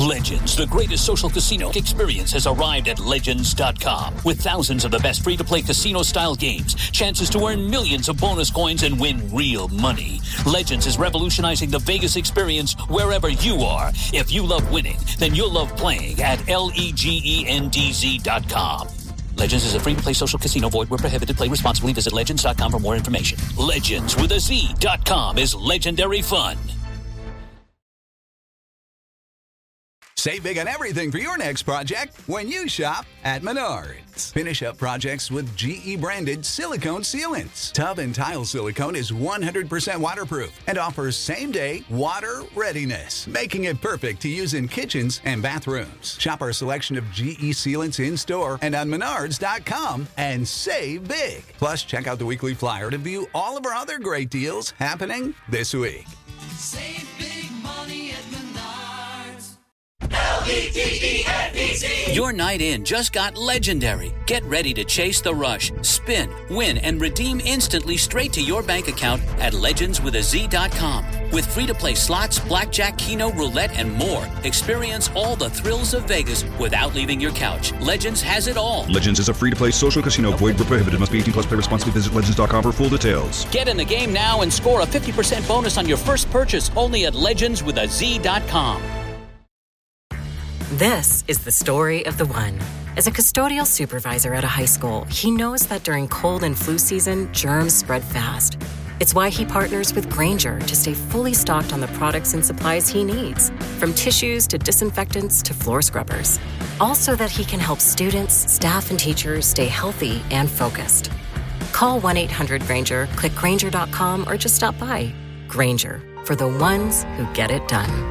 Legends, the greatest social casino experience, has arrived at Legends.com. With thousands of the best free-to-play casino-style games, chances to earn millions of bonus coins and win real money. Legends is revolutionizing the Vegas experience wherever you are. If you love winning, then you'll love playing at LEGENDZ.com. Legends is a free-to-play social casino. Void where prohibited. Play responsibly. Visit Legends.com for more information. Legends with a Z.com is legendary fun. Save big on everything for your next project when you shop at Menards. Finish up projects with GE-branded silicone sealants. Tub and tile silicone is 100% waterproof and offers same-day water readiness, making it perfect to use in kitchens and bathrooms. Shop our selection of GE sealants in-store and on Menards.com and save big. Plus, check out the weekly flyer to view all of our other great deals happening this week. Save big money at Menards. Your night in just got legendary. Get ready to chase the rush, spin, win, and redeem instantly straight to your bank account at legendswithaz.com. With free-to-play slots, blackjack, keno, roulette, and more. Experience all the thrills of Vegas without leaving your couch. Legends has it all. Legends is a free-to-play social casino. Void where prohibited. Must be 18 plus. Play responsibly. Visit legends.com for full details. Get in the game now and score a 50% bonus on your first purchase only at legendswithaz.com. This is the story of the one. As a custodial supervisor at a high school, he knows that during cold and flu season, germs spread fast. It's why he partners with Grainger to stay fully stocked on the products and supplies he needs, from tissues to disinfectants to floor scrubbers. All so that he can help students, staff, and teachers stay healthy and focused. Call 1-800-GRAINGER, click Grainger.com, or just stop by. Grainger, for the ones who get it done.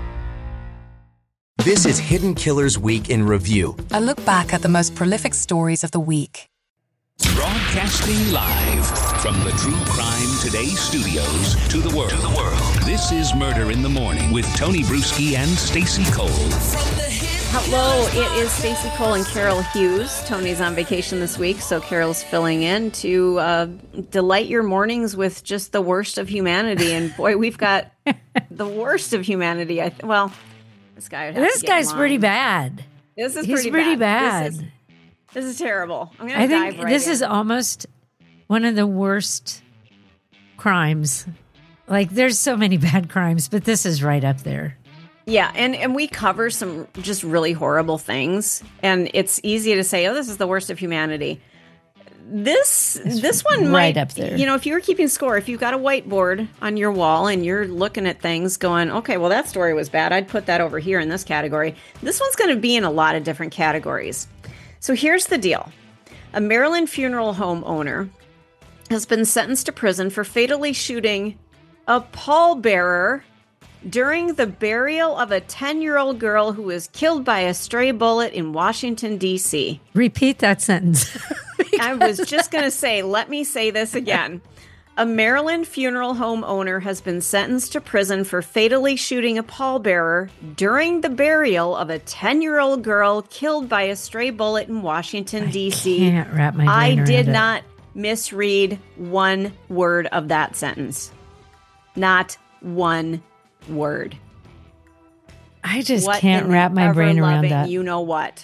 This is Hidden Killers Week in Review. A look back at the most prolific stories of the week. Broadcasting live from the True Crime Today studios to the world. This is Murder in the Morning with Tony Bruschi and Stacey Cole. Hello, it is Stacey Cole and Carol Hughes. Tony's on vacation this week, so Carol's filling in to delight your mornings with just the worst of humanity. And boy, we've got the worst of humanity. This guy's pretty bad. He's pretty bad. This is terrible. I think this is almost one of the worst crimes. Like, there's so many bad crimes, but this is right up there. Yeah, and we cover some just really horrible things, and it's easy to say, oh, this is the worst of humanity. This one right might, up there. If you were keeping score, if you've got a whiteboard on your wall and you're looking at things going, okay, well, that story was bad. I'd put that over here in this category. This one's going to be in a lot of different categories. So here's the deal. A Maryland funeral home owner has been sentenced to prison for fatally shooting a pallbearer during the burial of a 10-year-old girl who was killed by a stray bullet in Washington, D.C. Repeat that sentence. I was just going to say, let me say this again. A Maryland funeral home owner has been sentenced to prison for fatally shooting a pallbearer during the burial of a 10-year-old girl killed by a stray bullet in Washington, D.C. I can't wrap my brain around I did it. not misread one word of that sentence. Not one word. I just can't wrap my brain around that. You know what?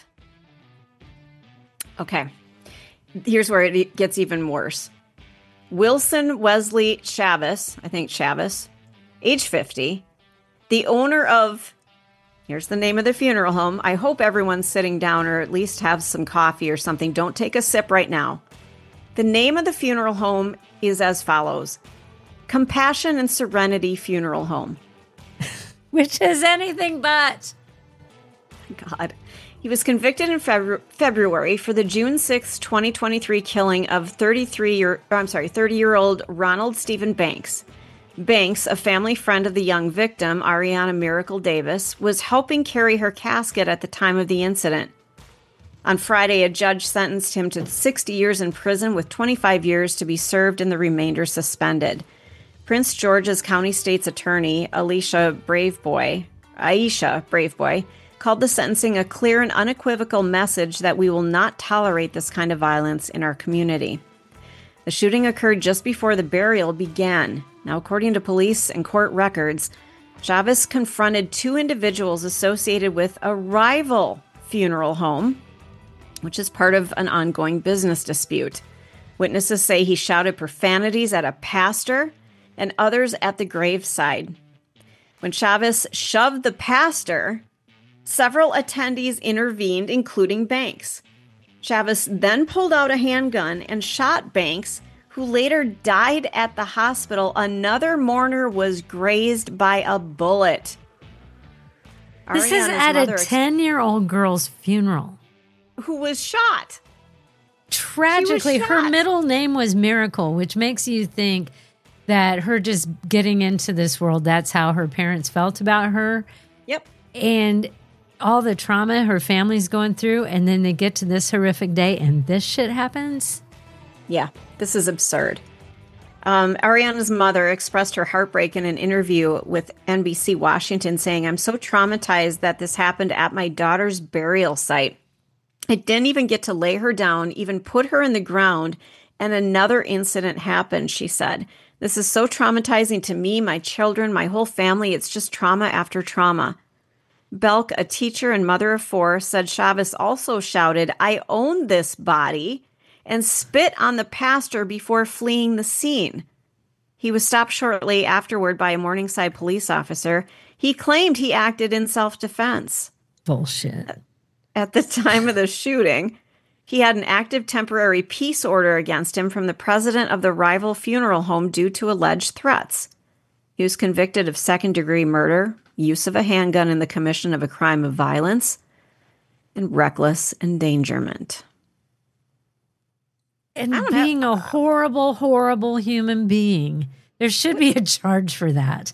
Okay. Here's where it gets even worse. Wilson Wesley Chavis, I think Chavis, age 50, the owner of, here's the name of the funeral home. I hope everyone's sitting down or at least have some coffee or something. Don't take a sip right now. The name of the funeral home is as follows: Compassion and Serenity Funeral Home. Which is anything but. God. He was convicted in February for the June 6, 2023 killing of 30-year-old Ronald Stephen Banks. Banks, a family friend of the young victim, Ariana Miracle Davis, was helping carry her casket at the time of the incident. On Friday, a judge sentenced him to 60 years in prison with 25 years to be served and the remainder suspended. Prince George's County State's Attorney, Aisha Braveboy, called the sentencing a clear and unequivocal message that we will not tolerate this kind of violence in our community. The shooting occurred just before the burial began. Now, according to police and court records, Chavez confronted 2 individuals associated with a rival funeral home, which is part of an ongoing business dispute. Witnesses say he shouted profanities at a pastor and others at the graveside. When Chavez shoved the pastor, several attendees intervened, including Banks. Chavez then pulled out a handgun and shot Banks, who later died at the hospital. Another mourner was grazed by a bullet. This is at a 10-year-old girl's funeral. Who was shot. Tragically, her middle name was Miracle, which makes you think that her just getting into this world, that's how her parents felt about her. Yep. And all the trauma her family's going through, and then they get to this horrific day and this shit happens. Yeah, this is absurd. Ariana's mother expressed her heartbreak in an interview with NBC Washington, saying, "I'm so traumatized that this happened at my daughter's burial site. I didn't even get to lay her down, even put her in the ground, and another incident happened," she said. "This is so traumatizing to me, my children, my whole family. It's just trauma after trauma." Belk, a teacher and mother of 4, said Chavez also shouted, "I own this body," and spit on the pastor before fleeing the scene. He was stopped shortly afterward by a Morningside police officer. He claimed he acted in self-defense. Bullshit. At the time of the shooting, he had an active temporary peace order against him from the president of the rival funeral home due to alleged threats. He was convicted of second-degree murder, use of a handgun in the commission of a crime of violence, and reckless endangerment. And being a horrible, horrible human being. There should be a charge for that.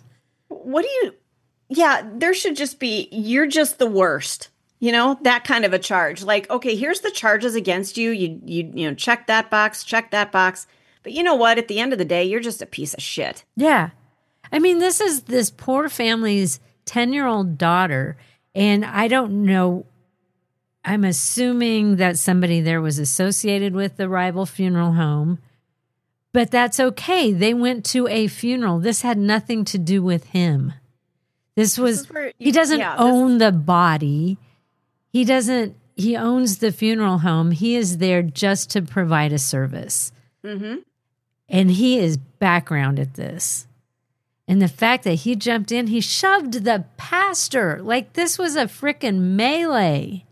There should just be, you're just the worst. You know, that kind of a charge. Like, okay, here's the charges against you. You check that box. But you know what? At the end of the day, you're just a piece of shit. Yeah. I mean, this is this poor family's 10-year-old daughter. And I don't know. I'm assuming that somebody there was associated with the rival funeral home. But that's okay. They went to a funeral. This had nothing to do with him. He doesn't own the body. He owns the funeral home. He is there just to provide a service. Mm-hmm. And he is background at this. And the fact that he jumped in, he shoved the pastor. Like this was a frickin' melee.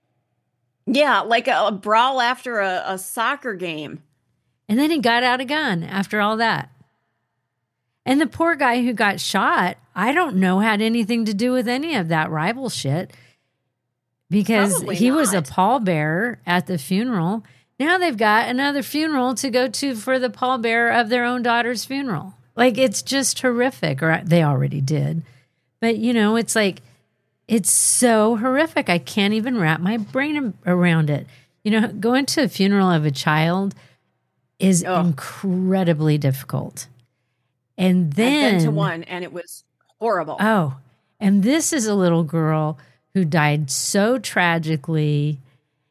Yeah, like a brawl after a soccer game. And then he got out a gun after all that. And the poor guy who got shot, I don't know, had anything to do with any of that rival shit. Because Probably he not. was a pallbearer at the funeral. Now they've got another funeral to go to for the pallbearer of their own daughter's funeral. Like, it's just horrific. Or they already did. But, you know, it's like, it's so horrific. I can't even wrap my brain around it. You know, going to a funeral of a child is incredibly difficult. And then I've been to one, and it was horrible. Oh, and this is a little girl who died so tragically,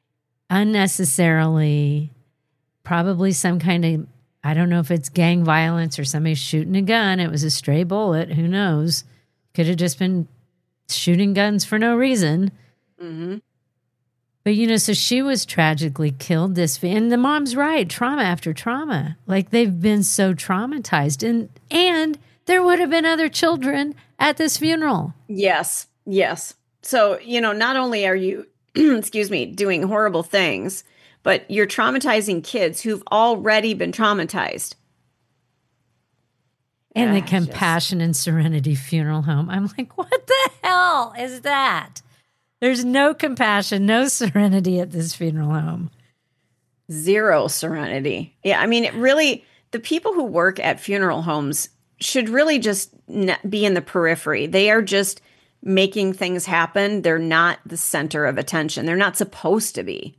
unnecessarily, probably some kind of, I don't know if it's gang violence or somebody shooting a gun. It was a stray bullet. Who knows? Could have just been shooting guns for no reason. Mm-hmm. But, you know, so she was tragically killed. And the mom's right, trauma after trauma. Like, they've been so traumatized. And there would have been other children at this funeral. Yes. So, you know, not only are you, doing horrible things, but you're traumatizing kids who've already been traumatized. And the Compassion and Serenity Funeral Home. I'm like, what the hell is that? There's no compassion, no serenity at this funeral home. Zero serenity. Yeah, I mean, it really, the people who work at funeral homes should really just be in the periphery. They are just making things happen. They're not the center of attention. They're not supposed to be.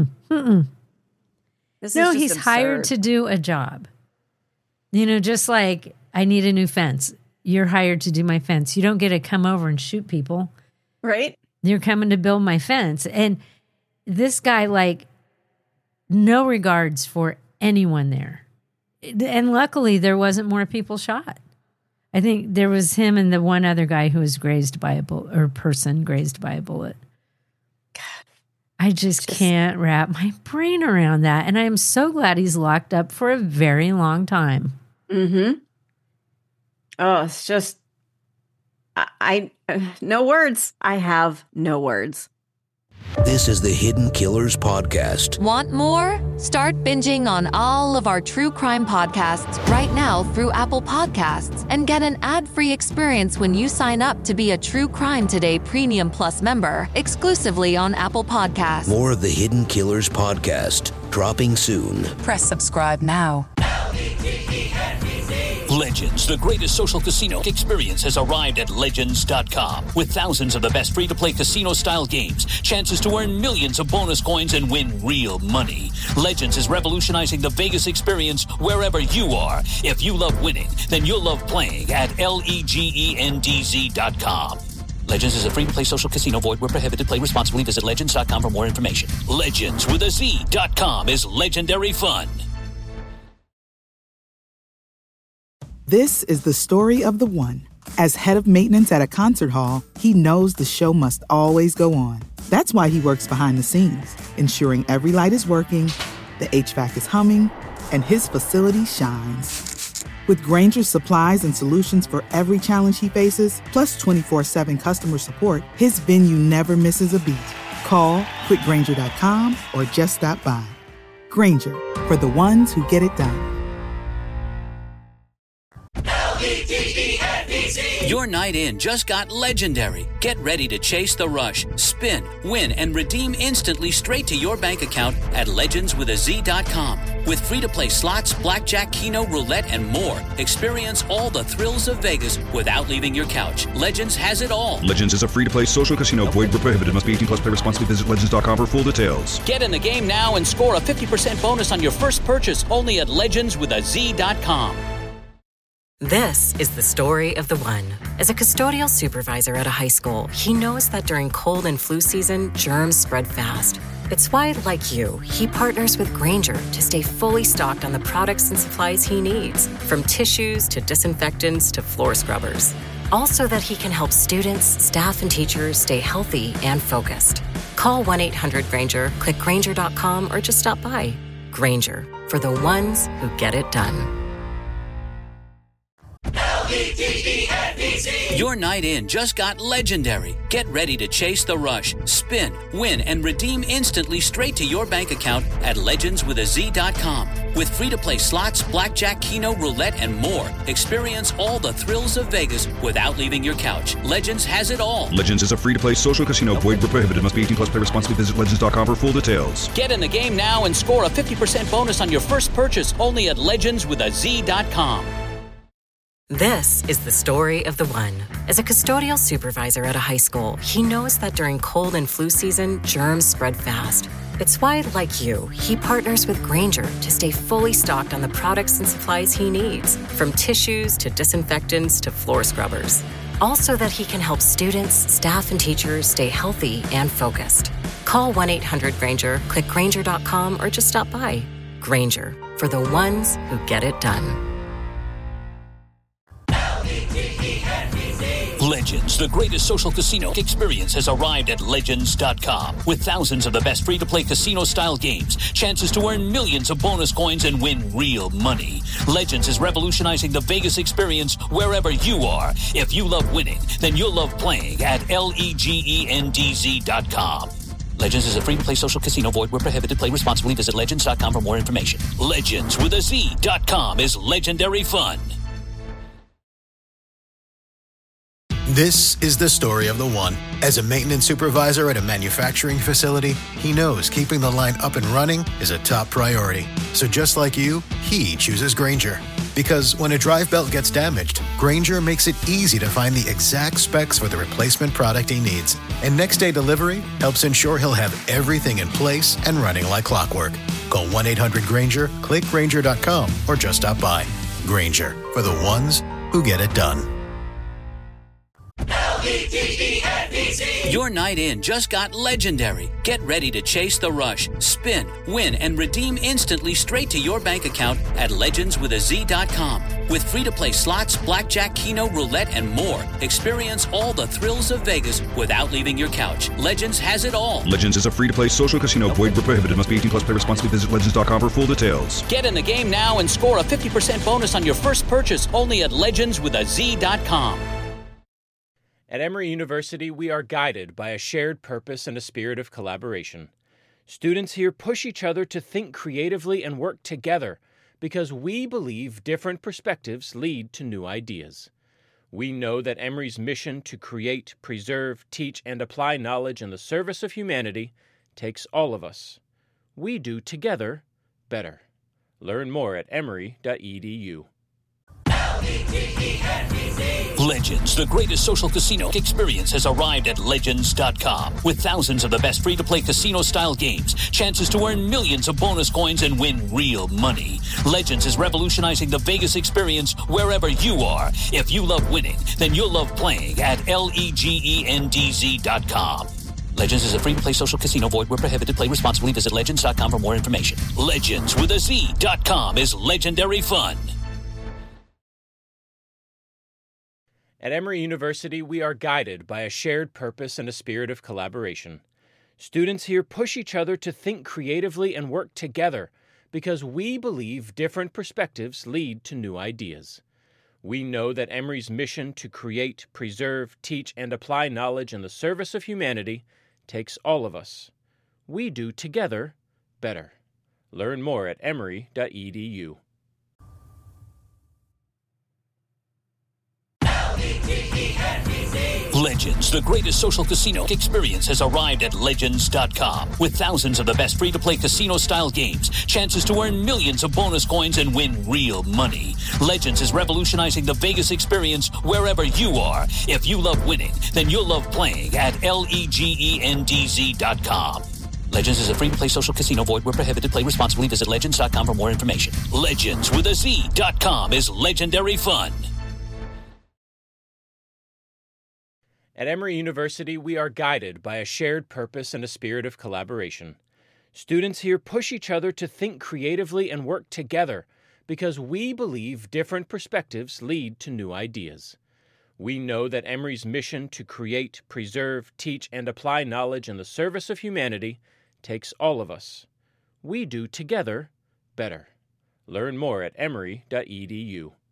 He's hired to do a job. You know, just like I need a new fence. You're hired to do my fence. You don't get to come over and shoot people. Right? You're coming to build my fence. And this guy, like, no regards for anyone there. And luckily, there wasn't more people shot. I think there was him and the one other guy who was grazed by a bullet, or person grazed by a bullet. God, I just can't wrap my brain around that. And I am so glad he's locked up for a very long time. Mm-hmm. Oh, it's just, no words. I have no words. This is the Hidden Killers Podcast. Want more? Start binging on all of our true crime podcasts right now through Apple Podcasts and get an ad-free experience when you sign up to be a True Crime Today Premium Plus member exclusively on Apple Podcasts. More of the Hidden Killers Podcast, dropping soon. Press subscribe now. Legends, the greatest social casino experience, has arrived at Legends.com. With thousands of the best free-to-play casino-style games, chances to earn millions of bonus coins and win real money. Legends is revolutionizing the Vegas experience wherever you are. If you love winning, then you'll love playing at LEGENDZ.com. Legends is a free-to-play social casino. Void where prohibited. Play responsibly. Visit Legends.com for more information. Legends with a Z.com is legendary fun. This is the story of the one. As head of maintenance at a concert hall, he knows the show must always go on. That's why he works behind the scenes, ensuring every light is working, the HVAC is humming, and his facility shines. With Grainger's supplies and solutions for every challenge he faces, plus 24/7 customer support, his venue never misses a beat. Call quickgrainger.com or just stop by. Grainger, for the ones who get it done. Your night in just got legendary. Get ready to chase the rush, spin, win, and redeem instantly straight to your bank account at legendswithaz.com. With free-to-play slots, blackjack, keno, roulette, and more. Experience all the thrills of Vegas without leaving your couch. Legends has it all. Legends is a free-to-play social casino. Void where prohibited. Must be 18 plus. Play responsibly. Visit legends.com for full details. Get in the game now and score a 50% bonus on your first purchase only at legendswithaz.com. This is the story of the one. As a custodial supervisor at a high school, he knows that during cold and flu season, germs spread fast. It's why, like you, he partners with Grainger to stay fully stocked on the products and supplies he needs, from tissues to disinfectants to floor scrubbers. Also that he can help students, staff, and teachers stay healthy and focused. Call 1-800-GRAINGER, click Grainger.com, or just stop by. Grainger, for the ones who get it done. Your night in just got legendary. Get ready to chase the rush, spin, win, and redeem instantly straight to your bank account at legendswithaz.com. With free-to-play slots, blackjack, keno, roulette, and more. Experience all the thrills of Vegas without leaving your couch. Legends has it all. Legends is a free-to-play social casino. Void where prohibited. Must be 18 plus. Play responsibly. Visit legends.com for full details. Get in the game now and score a 50% bonus on your first purchase only at legendswithaz.com. This is the story of the one. As a custodial supervisor at a high school, he knows that during cold and flu season, germs spread fast. It's why, like you, he partners with Grainger to stay fully stocked on the products and supplies he needs, from tissues to disinfectants to floor scrubbers. Also that he can help students, staff, and teachers stay healthy and focused. Call 1-800-GRAINGER, click Grainger.com, or just stop by. Grainger, for the ones who get it done. Legends, the greatest social casino experience, has arrived at Legends.com. With thousands of the best free-to-play casino-style games, chances to earn millions of bonus coins and win real money. Legends is revolutionizing the Vegas experience wherever you are. If you love winning, then you'll love playing at LEGENDZ.com. Legends is a free-to-play social casino. Void where prohibited. Play responsibly. Visit Legends.com for more information. Legends with a Z.com is legendary fun. This is the story of the one. As a maintenance supervisor at a manufacturing facility, he knows keeping the line up and running is a top priority. So just like you, he chooses Grainger. Because when a drive belt gets damaged, Grainger makes it easy to find the exact specs for the replacement product he needs. And next day delivery helps ensure he'll have everything in place and running like clockwork. Call 1-800-GRAINGER, click Grainger.com, or just stop by. Grainger, for the ones who get it done. Your night in just got legendary. Get ready to chase the rush, spin, win, and redeem instantly straight to your bank account at legendswithaz.com. With free-to-play slots, blackjack, keno, roulette, and more. Experience all the thrills of Vegas without leaving your couch. Legends has it all. Legends is a free-to-play social casino. Void where prohibited. Must be 18 plus. Play responsibly. Visit legends.com for full details. Get in the game now and score a 50% bonus on your first purchase only at legendswithaz.com. At Emory University, we are guided by a shared purpose and a spirit of collaboration. Students here push each other to think creatively and work together because we believe different perspectives lead to new ideas. We know that Emory's mission to create, preserve, teach, and apply knowledge in the service of humanity takes all of us. We do together better. Learn more at emory.edu. Legends, the greatest social casino experience, has arrived at Legends.com. With thousands of the best free-to-play casino-style games, chances to earn millions of bonus coins and win real money. Legends is revolutionizing the Vegas experience wherever you are. If you love winning, then you'll love playing at LEGENDZ.com. Legends is a free-to-play social casino. Void where prohibited. Play responsibly. Visit Legends.com for more information. Legends with a Z.com is legendary fun. At Emory University, we are guided by a shared purpose and a spirit of collaboration. Students here push each other to think creatively and work together because we believe different perspectives lead to new ideas. We know that Emory's mission to create, preserve, teach, and apply knowledge in the service of humanity takes all of us. We do together better. Learn more at emory.edu. Legends, the greatest social casino experience, has arrived at Legends.com. With thousands of the best free-to-play casino-style games, chances to earn millions of bonus coins and win real money. Legends is revolutionizing the Vegas experience wherever you are. If you love winning, then you'll love playing at LEGENDZ.com. Legends is a free-to-play social casino. Void where prohibited. Play responsibly. Visit Legends.com for more information. Legends with a Z.com is legendary fun. At Emory University, we are guided by a shared purpose and a spirit of collaboration. Students here push each other to think creatively and work together because we believe different perspectives lead to new ideas. We know that Emory's mission to create, preserve, teach, and apply knowledge in the service of humanity takes all of us. We do together better. Learn more at emory.edu.